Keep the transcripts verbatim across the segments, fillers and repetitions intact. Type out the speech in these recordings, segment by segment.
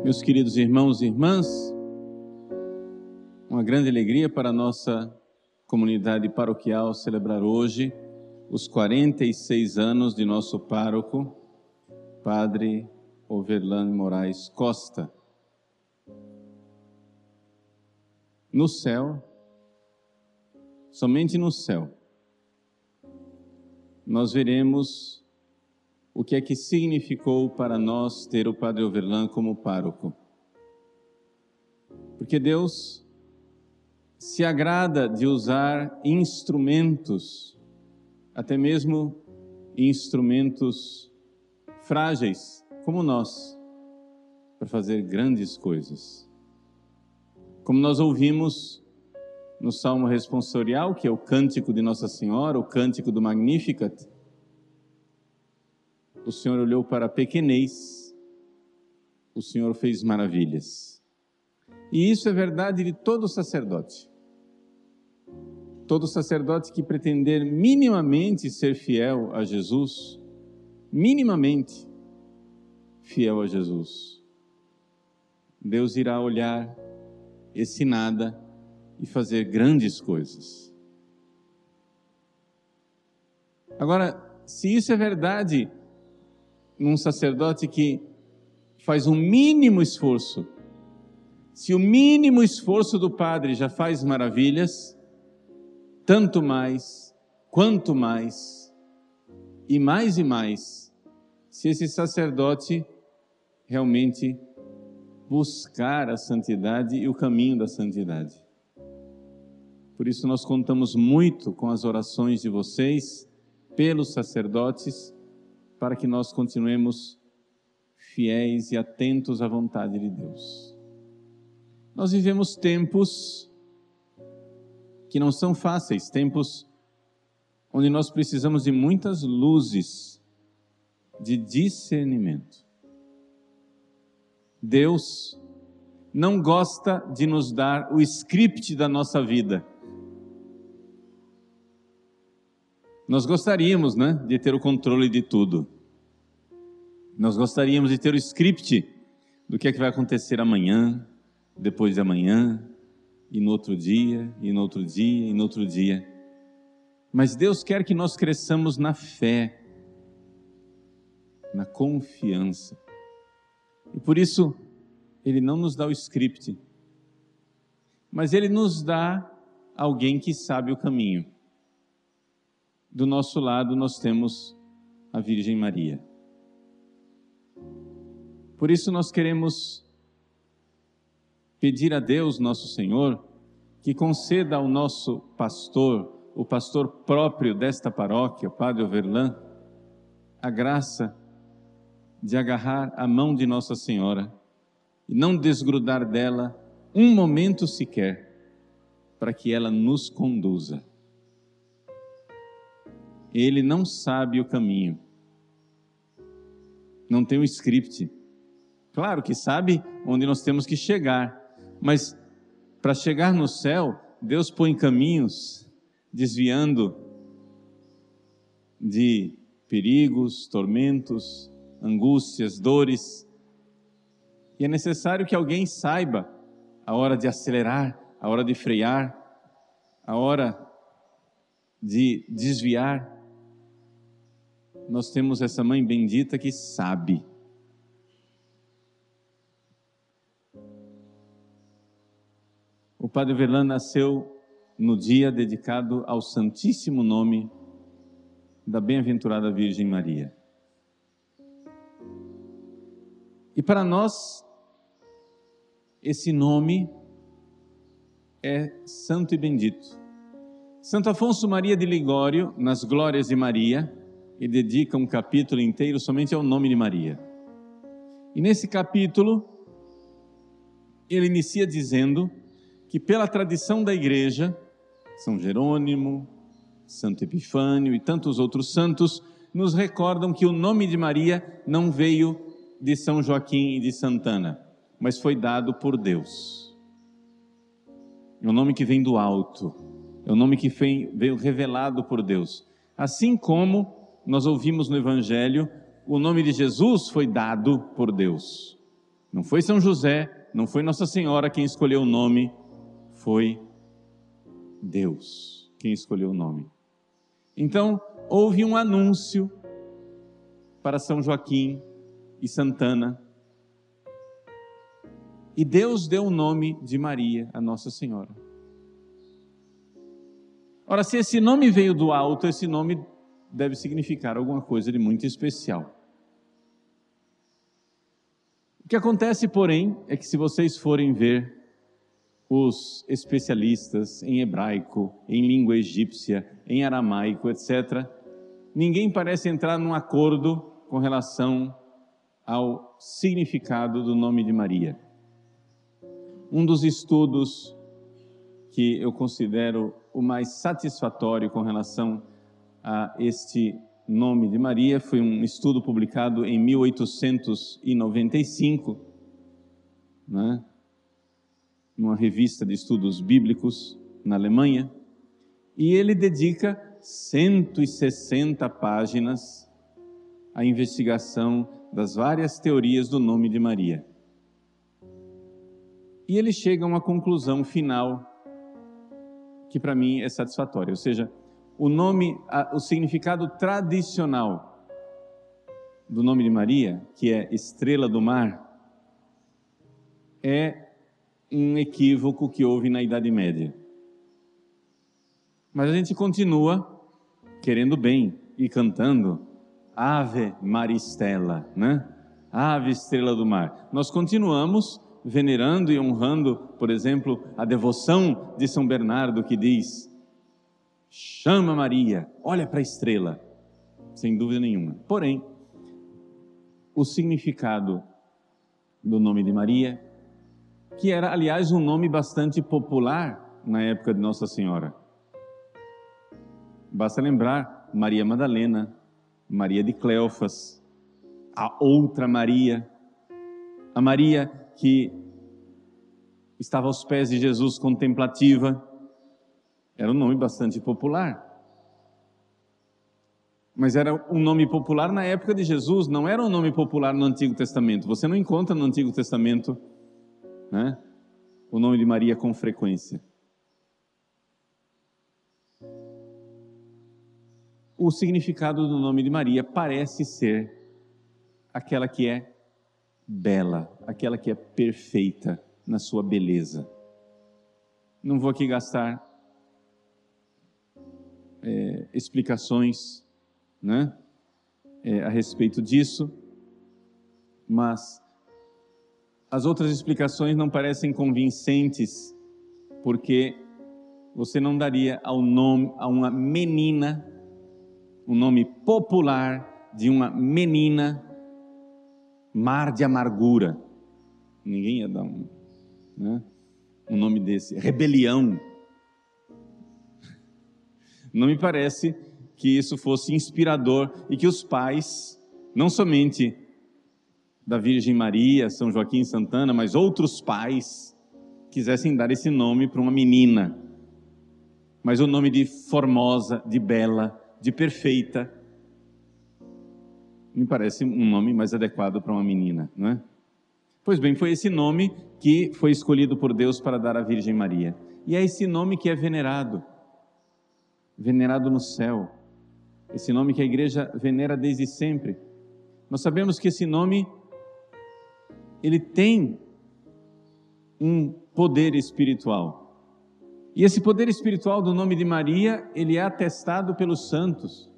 Meus queridos irmãos e irmãs, uma grande alegria para a nossa comunidade paroquial celebrar hoje os quarenta e seis anos de nosso pároco, Padre Overlan Moraes Costa. No céu, somente no céu, nós veremos o que é que significou para nós ter o Padre Overlan como pároco. Porque Deus se agrada de usar instrumentos, até mesmo instrumentos frágeis, como nós, para fazer grandes coisas. Como nós ouvimos no Salmo responsorial, que é o cântico de Nossa Senhora, o cântico do Magnificat, o Senhor olhou para a pequenez, o Senhor fez maravilhas. E isso é verdade de todo sacerdote. Todo sacerdote que pretender minimamente ser fiel a Jesus, minimamente fiel a Jesus, Deus irá olhar esse nada e fazer grandes coisas. Agora, se isso é verdade num sacerdote que faz um mínimo esforço, se o mínimo esforço do padre já faz maravilhas, tanto mais, quanto mais, e mais e mais, se esse sacerdote realmente buscar a santidade e o caminho da santidade. Por isso nós contamos muito com as orações de vocês, pelos sacerdotes, para que nós continuemos fiéis e atentos à vontade de Deus. Nós vivemos tempos que não são fáceis, tempos onde nós precisamos de muitas luzes de discernimento. Deus não gosta de nos dar o script da nossa vida. Nós gostaríamos, né, de ter o controle de tudo. Nós gostaríamos de ter o script do que é que vai acontecer amanhã, depois de amanhã, e no outro dia, e no outro dia, e no outro dia. Mas Deus quer que nós cresçamos na fé, na confiança. E por isso, Ele não nos dá o script, mas Ele nos dá alguém que sabe o caminho. Do nosso lado nós temos a Virgem Maria. Por isso nós queremos pedir a Deus, nosso Senhor, que conceda ao nosso pastor, o pastor próprio desta paróquia, o Padre Overlan, a graça de agarrar a mão de Nossa Senhora e não desgrudar dela um momento sequer, para que ela nos conduza. Ele não sabe o caminho, não tem um script. Claro que sabe onde nós temos que chegar, mas para chegar no céu, Deus põe caminhos desviando de perigos, tormentos, angústias, dores. E é necessário que alguém saiba a hora de acelerar, a hora de frear, a hora de desviar. Nós temos essa mãe bendita que sabe. O Padre Overlan nasceu no dia dedicado ao Santíssimo Nome da Bem-aventurada Virgem Maria. E para nós, esse nome é santo e bendito. Santo Afonso Maria de Ligório, nas Glórias de Maria, e dedica um capítulo inteiro somente ao nome de Maria. E nesse capítulo, ele inicia dizendo que pela tradição da Igreja, São Jerônimo, Santo Epifânio e tantos outros santos, nos recordam que o nome de Maria não veio de São Joaquim e de Santana, mas foi dado por Deus. É um nome que vem do alto, é um nome que veio revelado por Deus. Assim como nós ouvimos no Evangelho, o nome de Jesus foi dado por Deus. Não foi São José, não foi Nossa Senhora quem escolheu o nome, foi Deus quem escolheu o nome. Então, houve um anúncio para São Joaquim e Santana, e Deus deu o nome de Maria a Nossa Senhora. Ora, se esse nome veio do alto, esse nome deve significar alguma coisa de muito especial. O que acontece, porém, é que se vocês forem ver os especialistas em hebraico, em língua egípcia, em aramaico, etcétera, ninguém parece entrar num acordo com relação ao significado do nome de Maria. Um dos estudos que eu considero o mais satisfatório com relação a este nome de Maria foi um estudo publicado em mil oitocentos e noventa e cinco, né, numa revista de estudos bíblicos na Alemanha, e ele dedica cento e sessenta páginas à investigação das várias teorias do nome de Maria. E ele chega a uma conclusão final que para mim é satisfatória, ou seja, o nome, o significado tradicional do nome de Maria, que é estrela do mar, é um equívoco que houve na Idade Média. Mas a gente continua querendo bem e cantando Ave Maristela, né? Ave estrela do mar. Nós continuamos venerando e honrando, por exemplo, a devoção de São Bernardo, que diz: chama Maria, olha para a estrela, sem dúvida nenhuma. Porém, o significado do nome de Maria, que era, aliás, um nome bastante popular na época de Nossa Senhora. Basta lembrar Maria Madalena, Maria de Cleofas, a outra Maria, a Maria que estava aos pés de Jesus contemplativa. Era um nome bastante popular. Mas era um nome popular na época de Jesus, não era um nome popular no Antigo Testamento. Você não encontra no Antigo Testamento, né, o nome de Maria com frequência. O significado do nome de Maria parece ser aquela que é bela, aquela que é perfeita na sua beleza. Não vou aqui gastar é, explicações, né, é, a respeito disso, mas as outras explicações não parecem convincentes, porque você não daria ao nome, a uma menina, um nome popular de uma menina, Mar de Amargura. Ninguém ia dar um, né, um nome desse, Rebelião. Não me parece que isso fosse inspirador e que os pais, não somente da Virgem Maria, São Joaquim e Santana, mas outros pais, quisessem dar esse nome para uma menina. Mas o nome de formosa, de bela, de perfeita, me parece um nome mais adequado para uma menina, não é? Pois bem, foi esse nome que foi escolhido por Deus para dar à Virgem Maria. E é esse nome que é venerado, venerado no céu. Esse nome que a igreja venera desde sempre. Nós sabemos que esse nome, ele tem um poder espiritual. E esse poder espiritual do nome de Maria, ele é atestado pelos santos.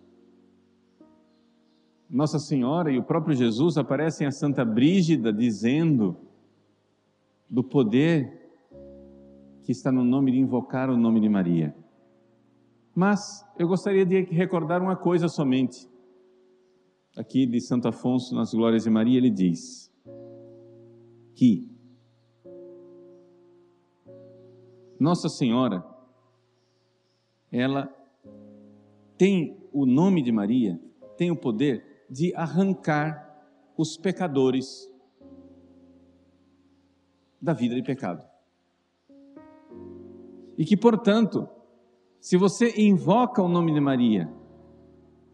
Nossa Senhora e o próprio Jesus aparecem a Santa Brígida dizendo do poder que está no nome de invocar o nome de Maria. Mas eu gostaria de recordar uma coisa somente. Aqui de Santo Afonso, nas Glórias de Maria, ele diz que Nossa Senhora, ela tem o nome de Maria, tem o poder de arrancar os pecadores da vida de pecado. E que, portanto, se você invoca o nome de Maria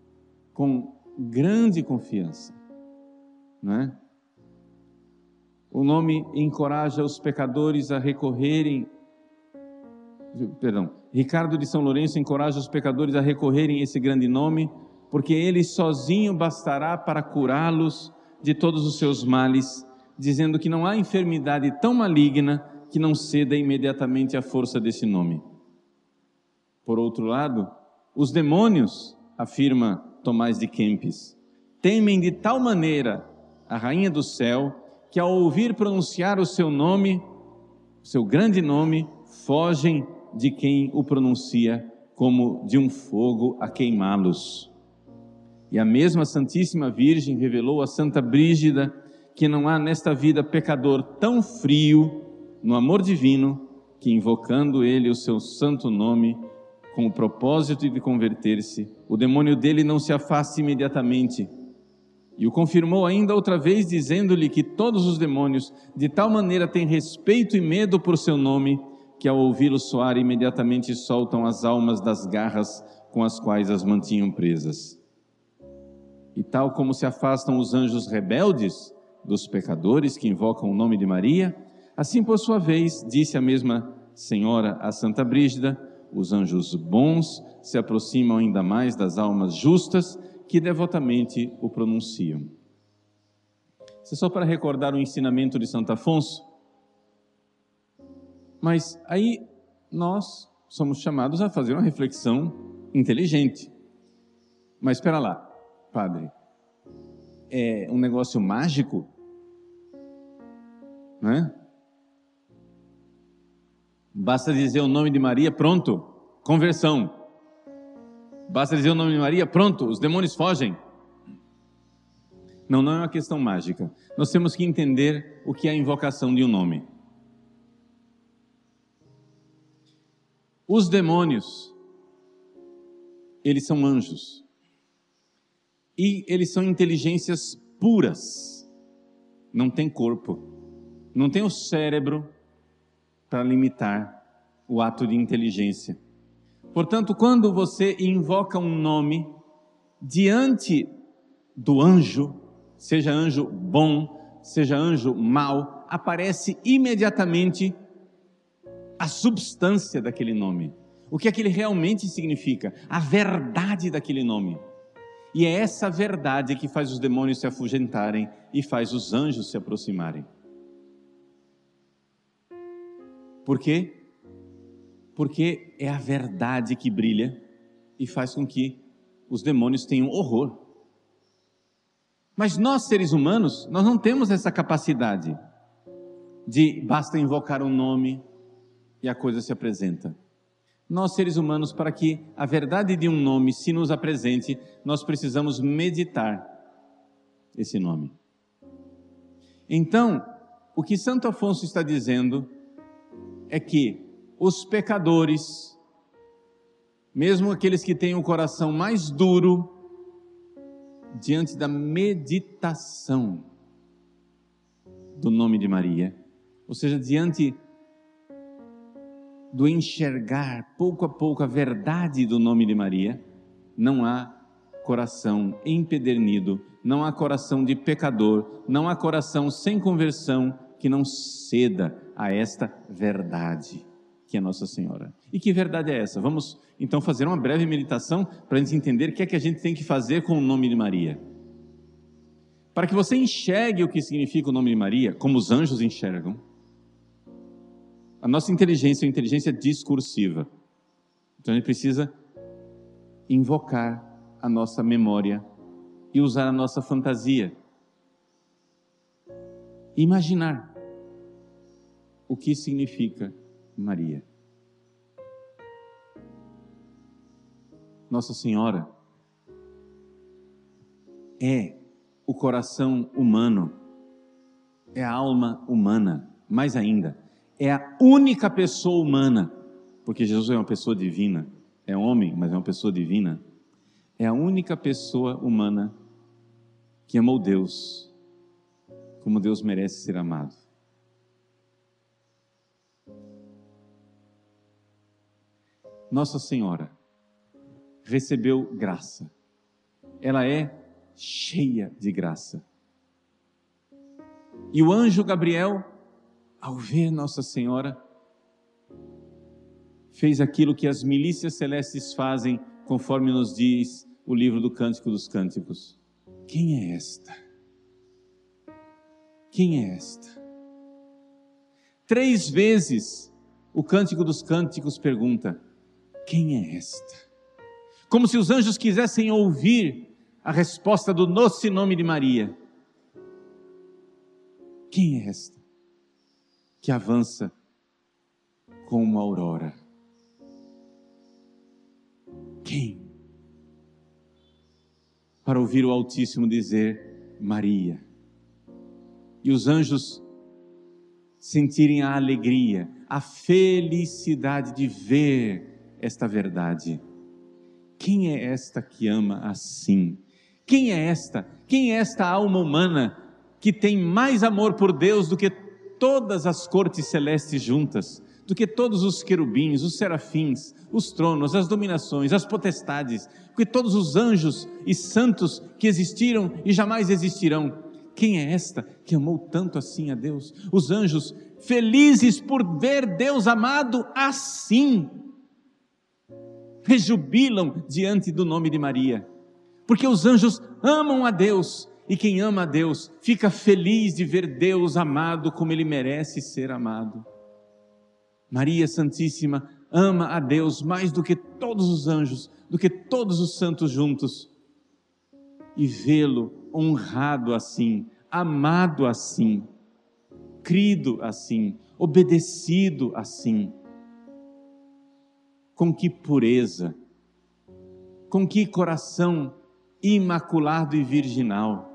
com grande confiança, não é? O nome encoraja os pecadores a recorrerem, perdão, Ricardo de São Lourenço encoraja os pecadores a recorrerem a esse grande nome, porque ele sozinho bastará para curá-los de todos os seus males, dizendo que não há enfermidade tão maligna que não ceda imediatamente à força desse nome. Por outro lado, os demônios, afirma Tomás de Kempis, temem de tal maneira a rainha do céu, que ao ouvir pronunciar o seu nome, o seu grande nome, fogem de quem o pronuncia como de um fogo a queimá-los. E a mesma Santíssima Virgem revelou a Santa Brígida que não há nesta vida pecador tão frio no amor divino, que invocando ele o seu santo nome, com o propósito de converter-se, o demônio dele não se afaste imediatamente. E o confirmou ainda outra vez, dizendo-lhe que todos os demônios de tal maneira têm respeito e medo por seu nome, que ao ouvi-lo soar imediatamente soltam as almas das garras com as quais as mantinham presas. E tal como se afastam os anjos rebeldes dos pecadores que invocam o nome de Maria, assim por sua vez, disse a mesma Senhora a Santa Brígida, os anjos bons se aproximam ainda mais das almas justas que devotamente o pronunciam. Isso é só para recordar o ensinamento de Santo Afonso. Mas aí nós somos chamados a fazer uma reflexão inteligente. Mas espera lá, padre, é um negócio mágico? Não é? Basta dizer o nome de Maria, pronto, conversão. Basta dizer o nome de Maria, pronto, os demônios fogem. Não, não é uma questão mágica. Nós temos que entender o que é a invocação de um nome. Os demônios, eles são anjos. E eles são inteligências puras. Não tem corpo. Não tem o cérebro para limitar o ato de inteligência. Portanto, quando você invoca um nome diante do anjo, seja anjo bom, seja anjo mau, aparece imediatamente a substância daquele nome. O que aquele realmente significa, a verdade daquele nome. E é essa verdade que faz os demônios se afugentarem e faz os anjos se aproximarem. Por quê? Porque é a verdade que brilha e faz com que os demônios tenham horror. Mas nós, seres humanos, nós não temos essa capacidade de basta invocar um nome e a coisa se apresenta. Nós, seres humanos, para que a verdade de um nome se nos apresente, nós precisamos meditar esse nome. Então, o que Santo Afonso está dizendo é que os pecadores, mesmo aqueles que têm o coração mais duro, diante da meditação do nome de Maria, ou seja, diante do enxergar pouco a pouco a verdade do nome de Maria, não há coração empedernido, não há coração de pecador, não há coração sem conversão que não ceda a esta verdade, que é Nossa Senhora. E que verdade é essa? Vamos então fazer uma breve meditação para a gente entender o que é que a gente tem que fazer com o nome de Maria. Para que você enxergue o que significa o nome de Maria, como os anjos enxergam, a nossa inteligência é uma inteligência discursiva. Então a gente precisa invocar a nossa memória e usar a nossa fantasia. Imaginar o que significa Maria. Nossa Senhora é o coração humano, é a alma humana, mais ainda, é a única pessoa humana, porque Jesus é uma pessoa divina, é homem, mas é uma pessoa divina, é a única pessoa humana que amou Deus como Deus merece ser amado. Nossa Senhora recebeu graça, ela é cheia de graça. E o anjo Gabriel, ao ver Nossa Senhora, fez aquilo que as milícias celestes fazem, conforme nos diz o livro do Cântico dos Cânticos. Quem é esta? Quem é esta? Três vezes o Cântico dos Cânticos pergunta: quem é esta? Como se os anjos quisessem ouvir a resposta do doce nome de Maria. Quem é esta que avança como uma aurora? Quem? Para ouvir o Altíssimo dizer Maria. E os anjos sentirem a alegria, a felicidade de ver esta verdade. Quem é esta que ama assim? Quem é esta? Quem é esta alma humana que tem mais amor por Deus do que todas as cortes celestes juntas, do que todos os querubins, os serafins, os tronos, as dominações, as potestades, do que todos os anjos e santos que existiram e jamais existirão? Quem é esta que amou tanto assim a Deus? Os anjos, felizes por ver Deus amado assim, rejubilam diante do nome de Maria, porque os anjos amam a Deus, e quem ama a Deus fica feliz de ver Deus amado como Ele merece ser amado. Maria Santíssima ama a Deus mais do que todos os anjos, do que todos os santos juntos, e vê-lo honrado assim, amado assim, crido assim, obedecido assim, com que pureza, com que coração imaculado e virginal.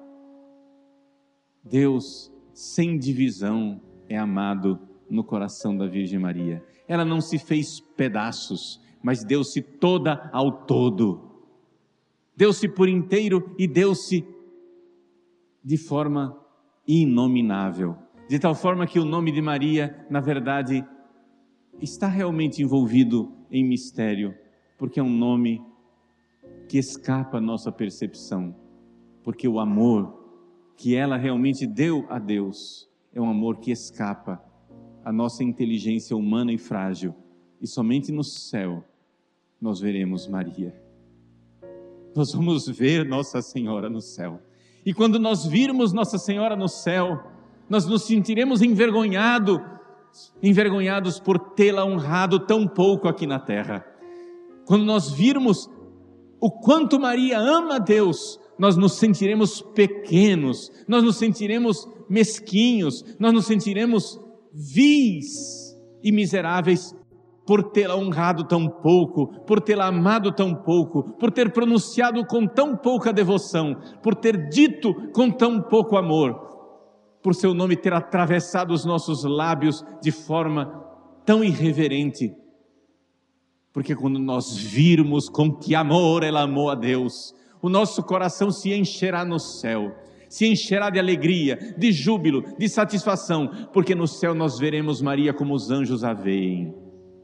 Deus sem divisão é amado no coração da Virgem Maria. Ela não se fez pedaços, mas deu-se toda ao todo, deu-se por inteiro e deu-se de forma inominável, de tal forma que o nome de Maria, na verdade, está realmente envolvido em mistério, porque é um nome que escapa à nossa percepção, porque o amor que ela realmente deu a Deus é um amor que escapa à nossa inteligência humana e frágil, e somente no céu nós veremos Maria. Nós vamos ver Nossa Senhora no céu, e quando nós virmos Nossa Senhora no céu, nós nos sentiremos envergonhados, envergonhados por tê-la honrado tão pouco aqui na terra. Quando nós virmos o quanto Maria ama a Deus, nós nos sentiremos pequenos, nós nos sentiremos mesquinhos, nós nos sentiremos vis e miseráveis por tê-la honrado tão pouco, por tê-la amado tão pouco, por ter pronunciado com tão pouca devoção, por ter dito com tão pouco amor, por seu nome ter atravessado os nossos lábios de forma tão irreverente. Porque quando nós virmos com que amor ela amou a Deus, o nosso coração se encherá no céu, se encherá de alegria, de júbilo, de satisfação, porque no céu nós veremos Maria como os anjos a veem,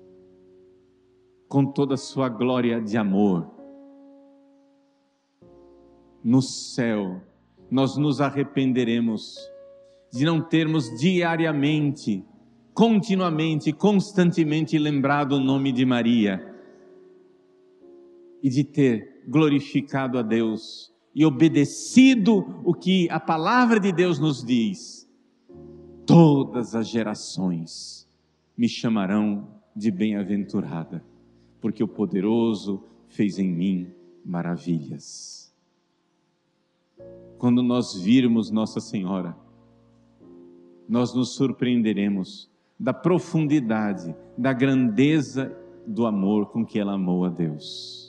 com toda a sua glória de amor. No céu nós nos arrependeremos de não termos diariamente, continuamente, constantemente lembrado o nome de Maria, e de ter glorificado a Deus e obedecido o que a palavra de Deus nos diz: todas as gerações me chamarão de bem-aventurada, porque o poderoso fez em mim maravilhas. Quando nós virmos Nossa Senhora, nós nos surpreenderemos da profundidade, da grandeza do amor com que ela amou a Deus.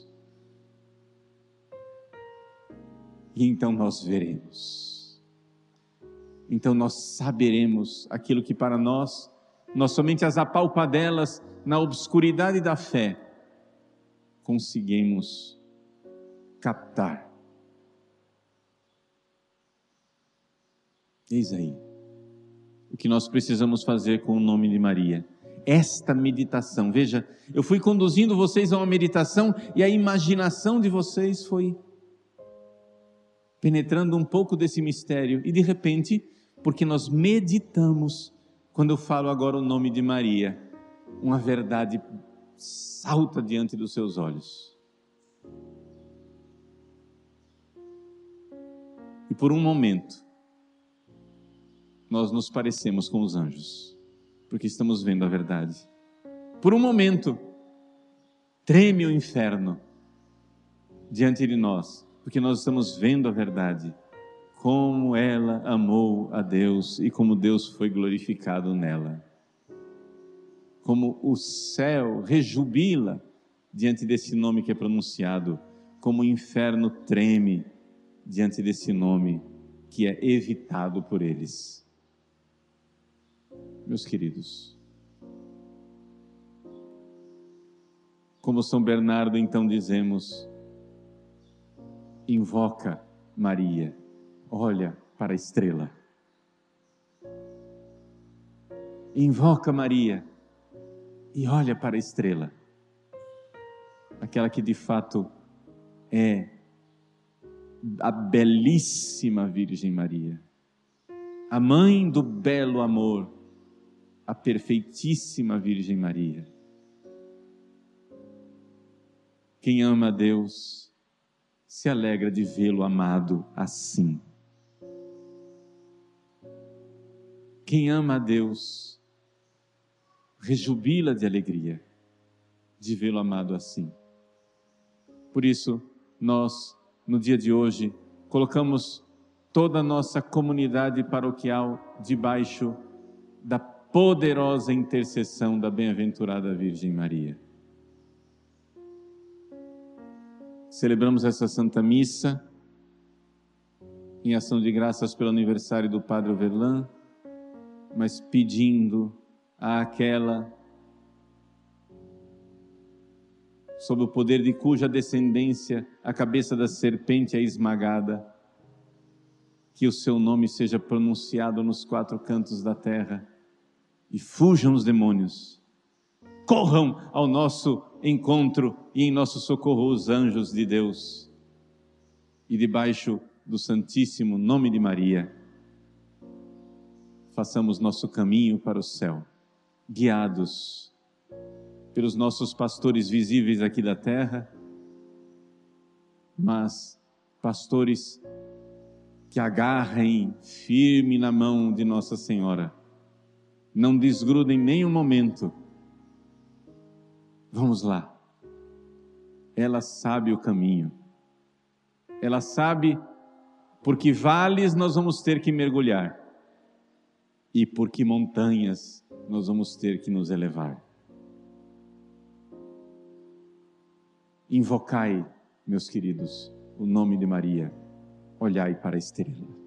E então nós veremos, então nós saberemos aquilo que para nós, nós somente as apalpadelas na obscuridade da fé conseguimos captar. Eis aí o que nós precisamos fazer com o nome de Maria, esta meditação. Veja, eu fui conduzindo vocês a uma meditação e a imaginação de vocês foi penetrando um pouco desse mistério, e de repente porque nós meditamos, quando eu falo agora o nome de Maria, uma verdade salta diante dos seus olhos. E por um momento, nós nos parecemos com os anjos, porque estamos vendo a verdade. Por um momento, treme o inferno diante de nós, porque nós estamos vendo a verdade, como ela amou a Deus e como Deus foi glorificado nela. Como o céu rejubila diante desse nome que é pronunciado, como o inferno treme diante desse nome que é evitado por eles. Meus queridos, como São Bernardo então dizemos, invoca Maria, olha para a estrela. Invoca Maria e olha para a estrela, aquela que de fato é a belíssima Virgem Maria, a mãe do belo amor, a perfeitíssima Virgem Maria. Quem ama a Deus se alegra de vê-lo amado assim. Quem ama a Deus rejubila de alegria de vê-lo amado assim. Por isso, nós, no dia de hoje, colocamos toda a nossa comunidade paroquial debaixo da poderosa intercessão da bem-aventurada Virgem Maria. Celebramos essa Santa Missa em ação de graças pelo aniversário do Padre Overlan, mas pedindo àquela sob o poder de cuja descendência a cabeça da serpente é esmagada, que o seu nome seja pronunciado nos quatro cantos da terra e fujam os demônios, corram ao nosso encontro e em nosso socorro os anjos de Deus, e debaixo do santíssimo nome de Maria, façamos nosso caminho para o céu, guiados pelos nossos pastores visíveis aqui da terra, mas pastores que agarrem firme na mão de Nossa Senhora, não desgrudem nem um momento. Vamos lá, ela sabe o caminho, ela sabe por que vales nós vamos ter que mergulhar e por que montanhas nós vamos ter que nos elevar. Invocai, meus queridos, o nome de Maria, olhai para a estrela.